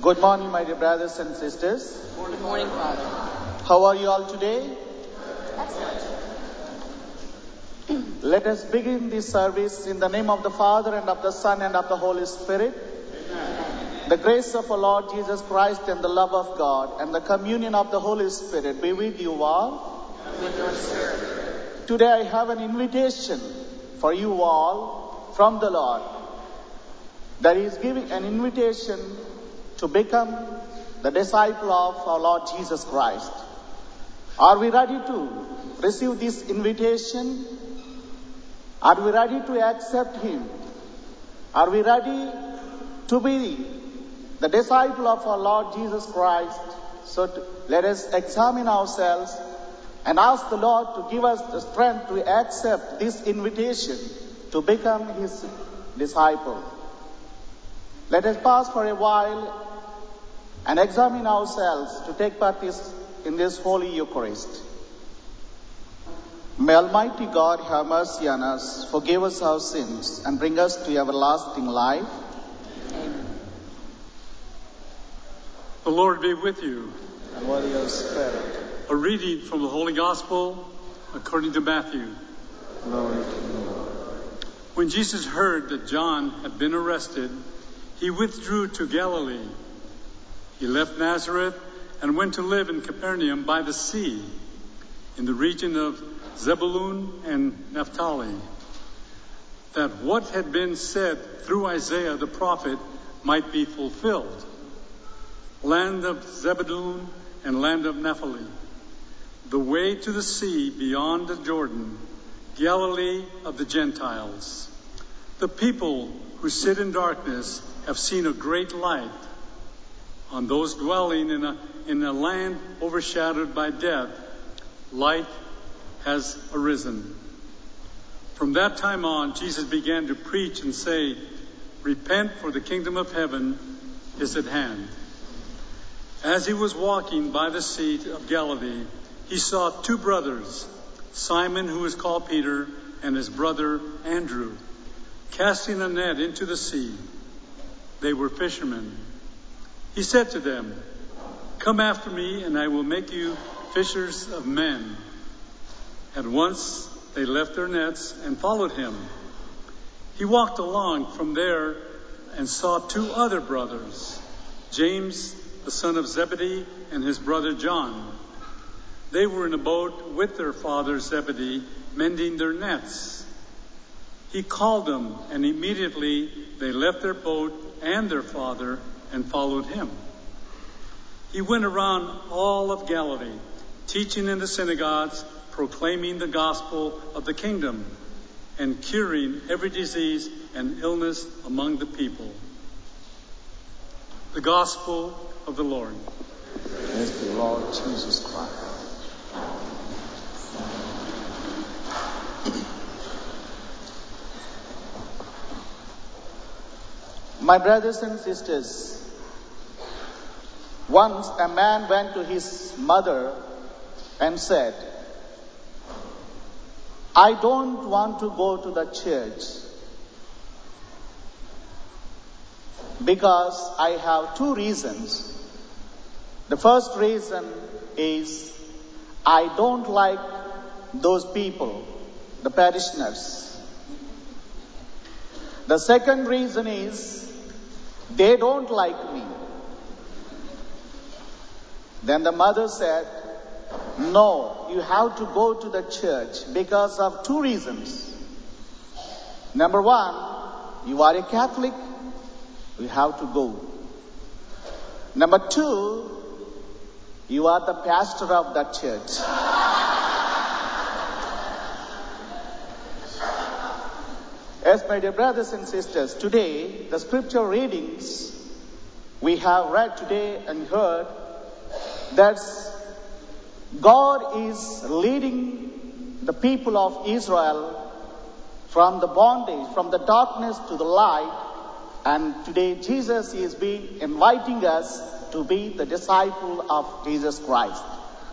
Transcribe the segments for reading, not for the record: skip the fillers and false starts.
Good morning, my dear brothers and sisters. Good morning, Father. How are you all today? Excellent. Let us begin this service in the name of the Father and of the Son and of the Holy Spirit. Amen. The grace of our Lord Jesus Christ and the love of God and the communion of the Holy Spirit be with you all. And with your spirit. Today I have an invitation for you all from the Lord. That He is giving an invitation to become the disciple of our Lord Jesus Christ. Are we ready to receive this invitation? Are we ready to accept Him? Are we ready to be the disciple of our Lord Jesus Christ? So let us examine ourselves and ask the Lord to give us the strength to accept this invitation to become His disciple. Let us pause for a while and examine ourselves to take part in this Holy Eucharist. May Almighty God have mercy on us, forgive us our sins, and bring us to everlasting life. Amen. The Lord be with you. And with your spirit. A reading from the Holy Gospel according to Matthew. Glory to you, Lord. When Jesus heard that John had been arrested, He withdrew to Galilee. He left Nazareth and went to live in Capernaum by the sea, in the region of Zebulun and Naphtali, that what had been said through Isaiah the prophet might be fulfilled. Land of Zebulun and land of Naphtali, the way to the sea beyond the Jordan, Galilee of the Gentiles. The people who sit in darkness have seen a great light. On those dwelling in a land overshadowed by death, light has arisen. From that time on, Jesus began to preach and say, "Repent, for the kingdom of heaven is at hand." As He was walking by the sea of Galilee, He saw two brothers, Simon, who is called Peter, and his brother Andrew, casting a net into the sea. They were fishermen. He said to them, "Come after me, and I will make you fishers of men." At once they left their nets and followed Him. He walked along from there and saw two other brothers, James, the son of Zebedee, and his brother John. They were in a boat with their father Zebedee, mending their nets. He called them, and immediately they left their boat and their father and followed Him. He went around all of Galilee, teaching in the synagogues, proclaiming the gospel of the kingdom, and curing every disease and illness among the people. The gospel of the Lord. Praise the Lord Jesus Christ. My brothers and sisters, once a man went to his mother and said, "I don't want to go to the church because I have two reasons. The first reason is I don't like those people, the parishioners. The second reason is they don't like me." Then the mother said, "No, you have to go to the church because of two reasons. Number one, you are a Catholic, you have to go. Number two, you are the pastor of that church." Yes, my dear brothers and sisters, today, the scripture readings we have read today and heard, that God is leading the people of Israel from the bondage, from the darkness to the light, and today Jesus is inviting us to be the disciple of Jesus Christ.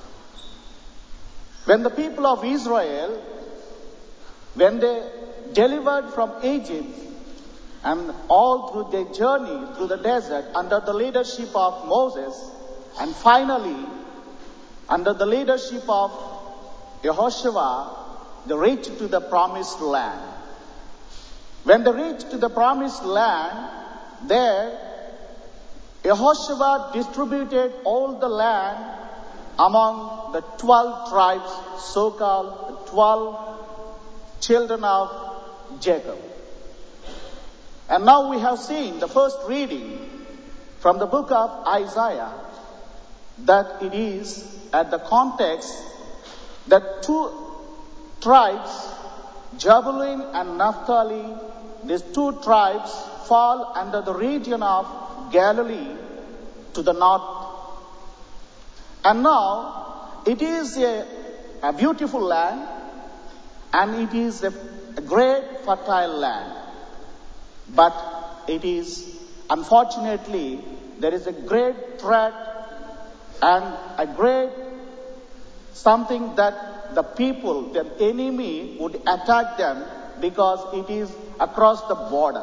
When the people of Israel, when they delivered from Egypt, And all through their journey through the desert under the leadership of Moses, and finally under the leadership of Yehoshua, they reached to the promised land. When they reached to the promised land, there Yehoshua distributed all the land among the 12 tribes, so-called 12 children of Jacob. And now we have seen the first reading from the book of Isaiah, that it is at the context that two tribes, Zebulun and Naphtali, these two tribes fall under the region of Galilee to the north. And now it is a beautiful land, and it is a great fertile land. But it is, unfortunately, there is a great threat and a great something that the people, the enemy, would attack them because it is across the border.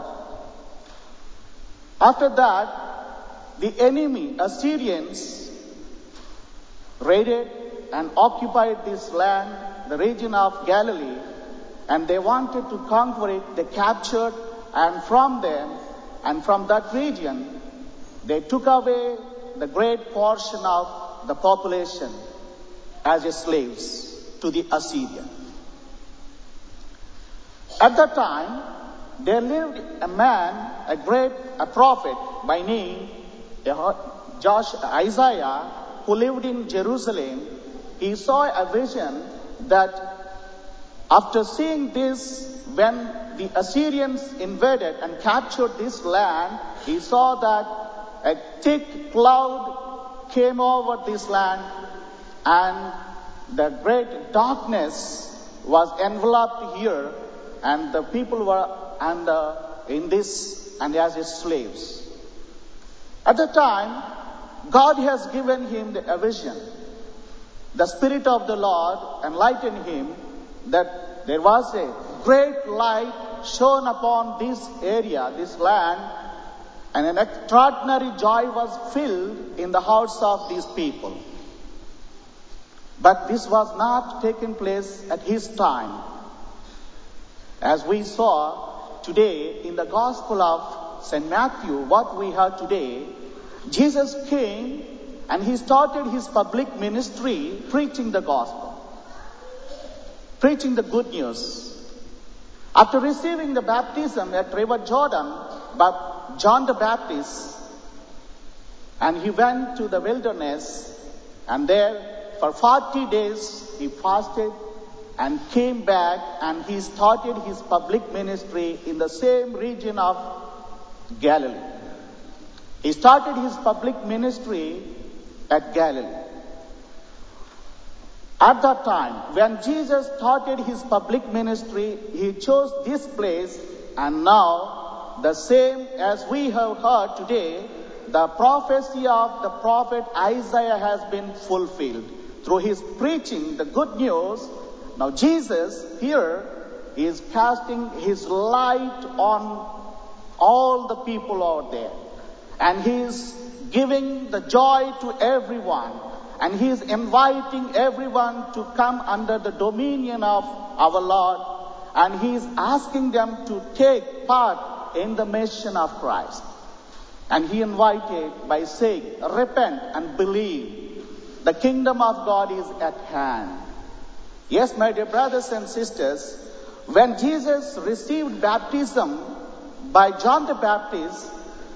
After that, the enemy, Assyrians, raided and occupied this land, the region of Galilee, and they wanted to conquer it. They captured, and from them, and from that region, they took away the great portion of the population as slaves to the Assyrian. At that time, there lived a man, a prophet by name Isaiah, who lived in Jerusalem. He saw a vision that after seeing this, when the Assyrians invaded and captured this land, he saw that a thick cloud came over this land, and the great darkness was enveloped here, and the people were in this and as his slaves. At the time, God has given him a vision. The Spirit of the Lord enlightened him that there was a great light shone upon this area, this land, and an extraordinary joy was filled in the hearts of these people. But this was not taking place at his time. As we saw today in the Gospel of St. Matthew, what we have today, Jesus came and he started his public ministry preaching the gospel, preaching the good news. After receiving the baptism at River Jordan by John the Baptist, and he went to the wilderness, and there for 40 days he fasted and came back, and he started his public ministry in the same region of Galilee. He started his public ministry at Galilee. At that time, when Jesus started his public ministry, he chose this place, and now the same as we have heard today, the prophecy of the prophet Isaiah has been fulfilled. Through his preaching the good news, now Jesus here is casting his light on all the people out there. And he is giving the joy to everyone. And he is inviting everyone to come under the dominion of our Lord. And he is asking them to take part in the mission of Christ. And he invited by saying, repent and believe. The kingdom of God is at hand. Yes, my dear brothers and sisters, when Jesus received baptism by John the Baptist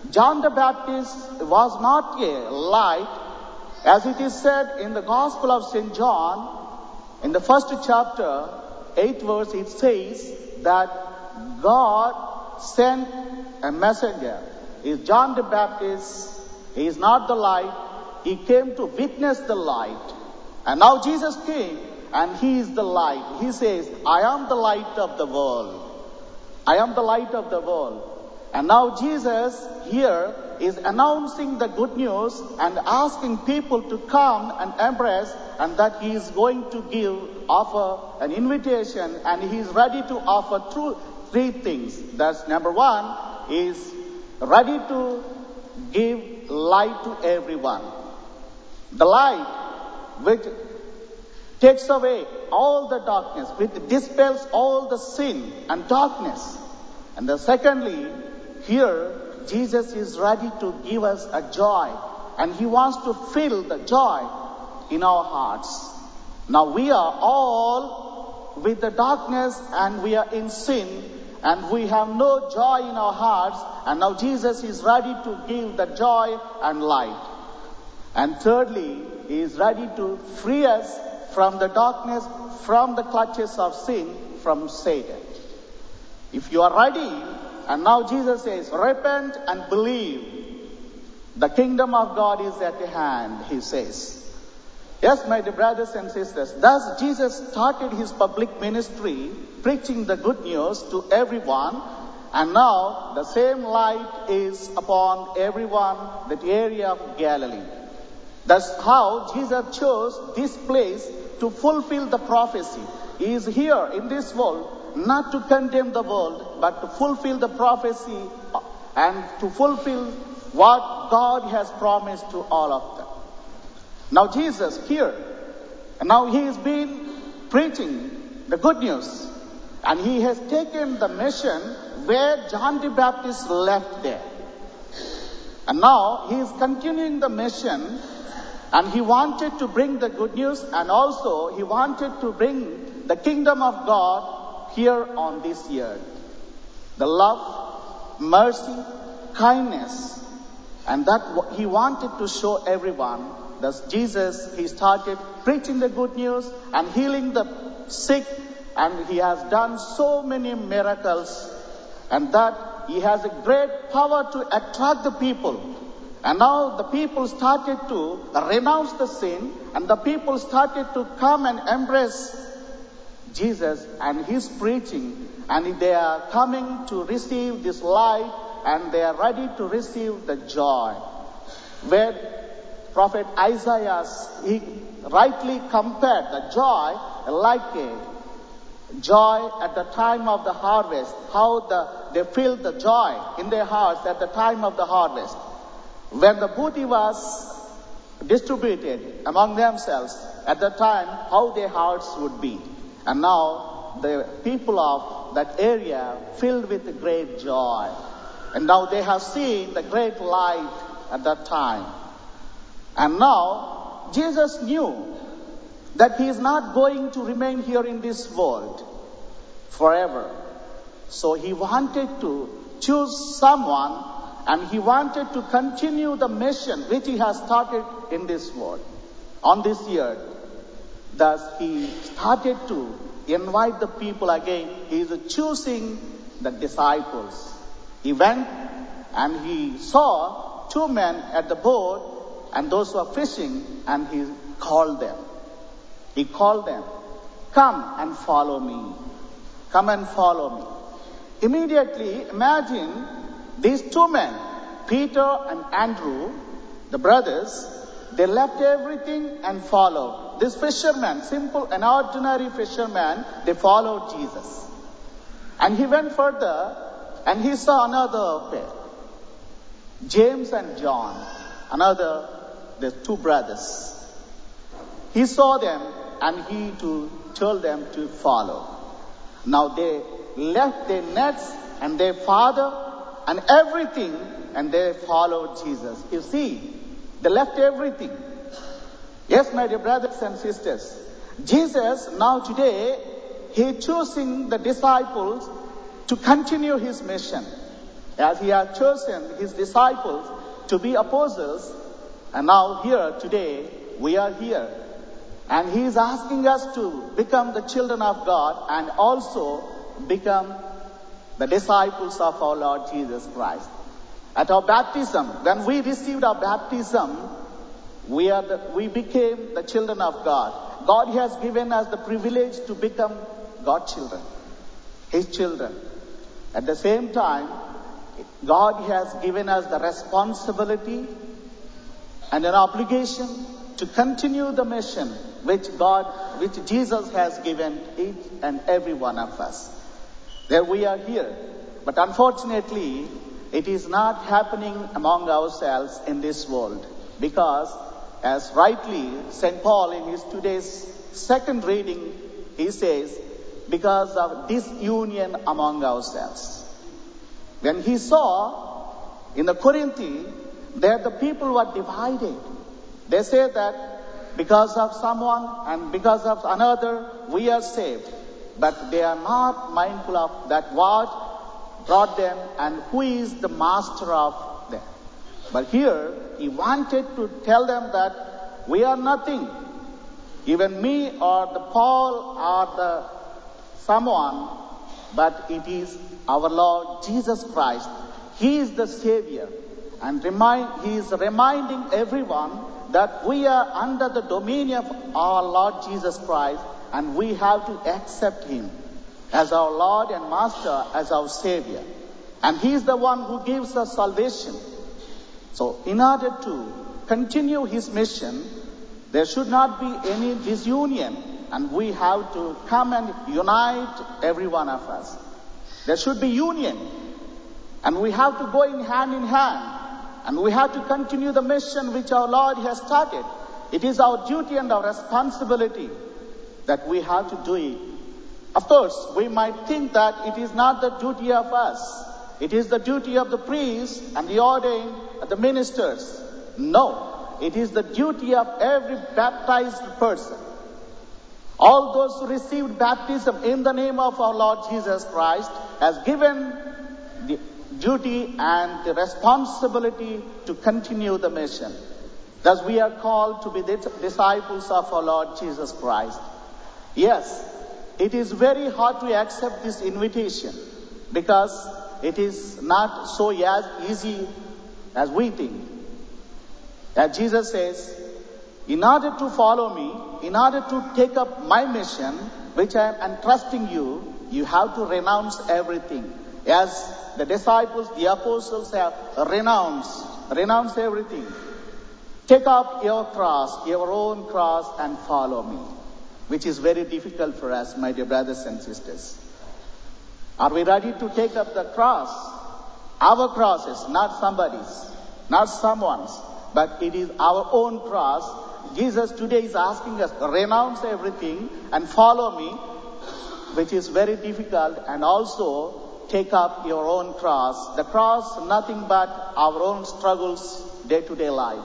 was not a light, as it is said in the Gospel of St. John, in the first chapter, 8th verse, it says that God sent a messenger. Is John the Baptist, he is not the light, he came to witness the light. And now Jesus came, and he is the light. He says, I am the light of the world. I am the light of the world. And now Jesus here is announcing the good news and asking people to come and embrace, and that he is going to offer an invitation, and he is ready to offer three things. That's number one, is ready to give light to everyone. The light which takes away all the darkness, which dispels all the sin and darkness. And then secondly, here Jesus is ready to give us a joy, and he wants to fill the joy in our hearts. Now we are all with the darkness and we are in sin and we have no joy in our hearts, and now Jesus is ready to give the joy and light. And thirdly, he is ready to free us from the darkness, from the clutches of sin, from Satan. If you are ready, and now Jesus says, repent and believe. The kingdom of God is at hand, he says. Yes, my dear brothers and sisters, thus Jesus started his public ministry, preaching the good news to everyone, and now the same light is upon everyone, that area of Galilee. That's how Jesus chose this place to fulfill the prophecy. He is here in this world not to condemn the world, but to fulfill the prophecy and to fulfill what God has promised to all of them. Now Jesus here, and now he has been preaching the good news, and he has taken the mission where John the Baptist left there. And now he is continuing the mission, and he wanted to bring the good news, and also he wanted to bring the kingdom of God here on this earth. The love, mercy, kindness, and that he wanted to show everyone. Thus Jesus, he started preaching the good news and healing the sick, and he has done so many miracles, and that he has a great power to attract the people. And now the people started to renounce the sin, and the people started to come and embrace Jesus and his preaching, and they are coming to receive this light, and they are ready to receive the joy. Where Prophet Isaiah, he rightly compared the joy like a joy at the time of the harvest, how they feel the joy in their hearts at the time of the harvest. When the booty was distributed among themselves, at the time, how their hearts would be. And now the people of that area filled with great joy. And now they have seen the great light at that time. And now Jesus knew that he is not going to remain here in this world forever. So he wanted to choose someone, and he wanted to continue the mission which he has started in this world, on this earth. Thus he started to invite the people again. He is choosing the disciples. He went and he saw two men at the boat, and those who are fishing, and he called them. He called them, come and follow me. Come and follow me. Immediately, imagine these two men, Peter and Andrew, the brothers, they left everything and followed. This fisherman, simple and ordinary fisherman, they followed Jesus. And he went further and he saw another pair, James and John, the two brothers. He saw them and he too told them to follow. Now they left their nets and their father and everything, and they followed Jesus. You see, they left everything. Yes, my dear brothers and sisters, Jesus now today, he choosing the disciples to continue his mission. As he has chosen his disciples to be apostles, and now here today, we are here. And he is asking us to become the children of God and also become the disciples of our Lord Jesus Christ. At our baptism, when we received our baptism, we became the children of God. God has given us the privilege to become God's children, his children. At the same time, God has given us the responsibility and an obligation to continue the mission which Jesus has given each and every one of us. There we are here. But unfortunately, it is not happening among ourselves in this world. Because, as rightly St. Paul in his today's second reading, he says, because of disunion among ourselves. When he saw in the Corinthians that the people were divided, they say that because of someone and because of another, we are saved. But they are not mindful of that what brought them and who is the master of them. But here, he wanted to tell them that we are nothing. Even me or the Paul or the someone, but it is our Lord Jesus Christ. He is the Savior. And he is reminding everyone that we are under the dominion of our Lord Jesus Christ, and we have to accept Him as our Lord and Master, as our Savior. And He is the one who gives us salvation. So in order to continue His mission, there should not be any disunion, and we have to come and unite every one of us. There should be union, and we have to go in hand, and we have to continue the mission which our Lord has started. It is our duty and our responsibility that we have to do it. Of course, we might think that it is not the duty of us. It is the duty of the priests and the ordained, the ministers. No, it is the duty of every baptized person. All those who received baptism in the name of our Lord Jesus Christ has given the duty and the responsibility to continue the mission. Thus we are called to be the disciples of our Lord Jesus Christ. Yes, it is very hard to accept this invitation because it is not so easy as we think. As Jesus says, in order to follow me, in order to take up my mission, which I am entrusting you, you have to renounce everything. As the disciples, the apostles have renounced everything. Take up your cross, your own cross, and follow me. Which is very difficult for us, my dear brothers and sisters. Are we ready to take up the cross? Our crosses, not somebody's, not someone's, but it is our own cross. Jesus today is asking us to renounce everything and follow me, which is very difficult, and also take up your own cross. The cross, nothing but our own struggles, day-to-day life.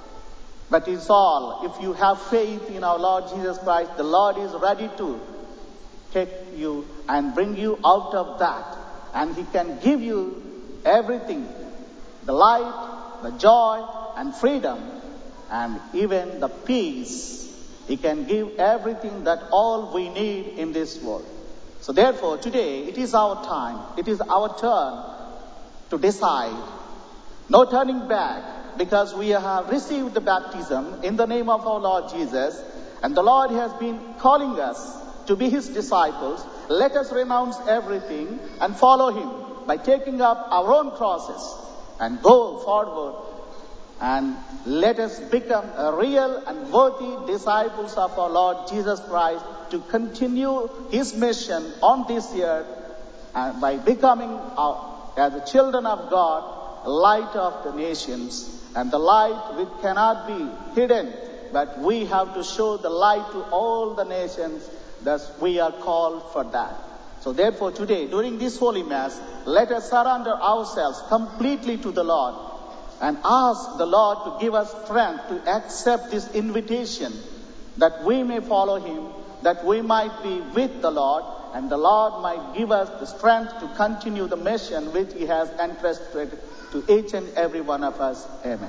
But it's all, if you have faith in our Lord Jesus Christ, the Lord is ready to take you and bring you out of that. And He can give you everything, the light, the joy, and freedom, and even the peace. He can give everything that all we need in this world. So therefore, today, it is our time, it is our turn to decide. No turning back. Because we have received the baptism in the name of our Lord Jesus, and the Lord has been calling us to be His disciples. Let us renounce everything and follow Him by taking up our own crosses and go forward, and let us become a real and worthy disciples of our Lord Jesus Christ to continue His mission on this earth, and by becoming as the children of God, light of the nations. And the light which cannot be hidden, but we have to show the light to all the nations. Thus we are called for that. So therefore today, during this Holy Mass, let us surrender ourselves completely to the Lord and ask the Lord to give us strength to accept this invitation, that we may follow Him, that we might be with the Lord, and the Lord might give us the strength to continue the mission which He has entrusted to each and every one of us. Amen.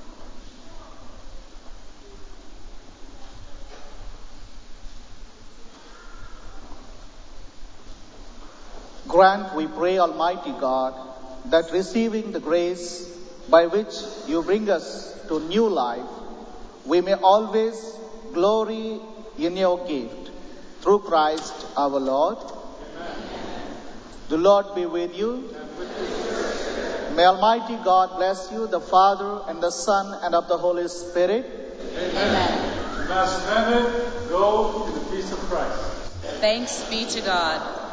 Grant, we pray, Almighty God, that receiving the grace by which you bring us to new life, we may always glory in your gift. Through Christ our Lord. Amen. The Lord be with you. May Almighty God bless you, the Father, and the Son, and of the Holy Spirit. Amen. Mass ended. Go in the peace of Christ. Thanks be to God.